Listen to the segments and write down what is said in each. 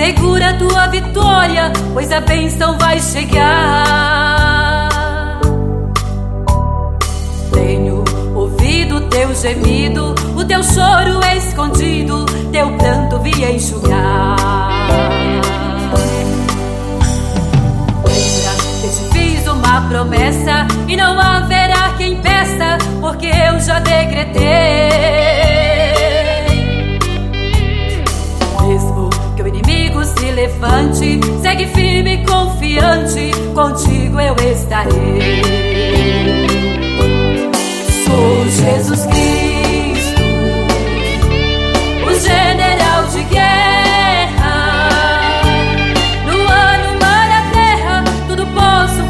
segura a tua vitória, pois a bênção vai chegar. Tenho ouvido teu gemido, o teu choro escondido, teu pranto vi enxugar. Lembra que te fiz uma promessa e não haverá quem peça, porque eu já decretei. Mesmo que o inimigo se levante, segue firme e confiante, contigo eu estarei. Sou Jesus Cristo, o general de guerra. No ano, mar, na terra, tudo posso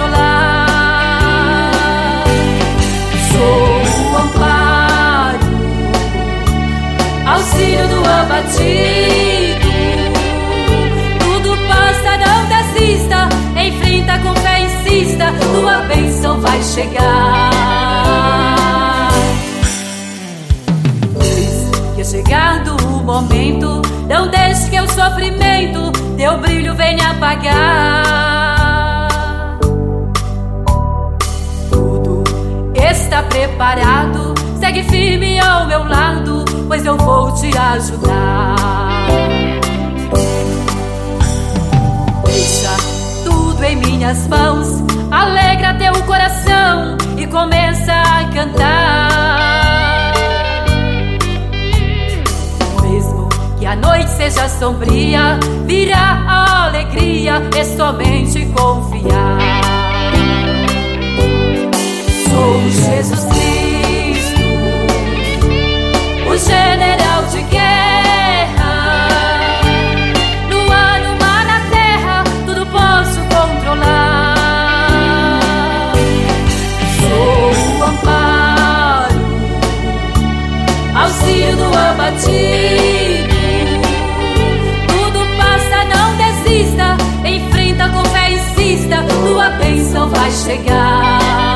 controlar. Sou o amparo, auxílio do abatido. Tudo passa, não desista, enfrenta com fé, insista, tua bênção vai chegar. Pois que é chegado o momento, não deixe que o sofrimento teu brilho venha apagar. Tudo está preparado, segue firme ao meu lado, pois eu vou te ajudar. Deixa tudo em minhas mãos, alegra teu coração e começa a cantar. Mesmo que a noite seja sombria, virá a alegria, é somente confiar. Sou Jesus Cristo, o general de guerra. No ano, mar, na terra, tudo posso controlar. Sou o amparo, auxílio do abatido. Tudo passa, não desista, enfrenta com fé, insista, tua bênção vai chegar.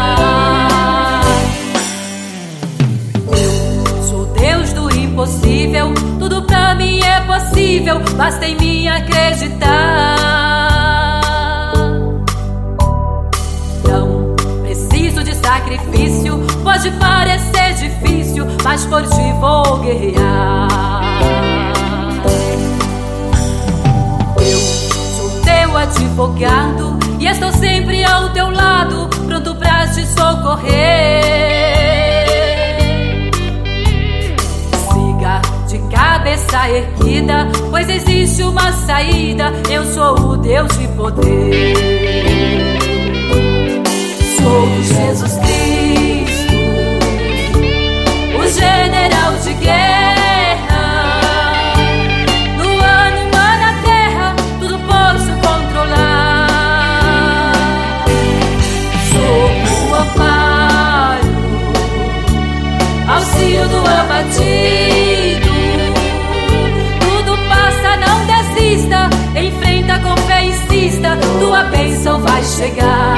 Impossível, tudo pra mim é possível, basta em mim acreditar. Não preciso de sacrifício, pode parecer difícil, mas por ti vou guerrear. Eu sou teu advogado e estou sempre ao teu lado, pronto pra te socorrer. De cabeça erguida, pois existe uma saída, eu sou o Deus de poder. Sou Jesus Cristo, o general de guerra. No ano, mar, na terra, tudo posso controlar. Sou o amparo, auxílio do abatido. Enfrenta com fé, insista, tua bênção vai chegar.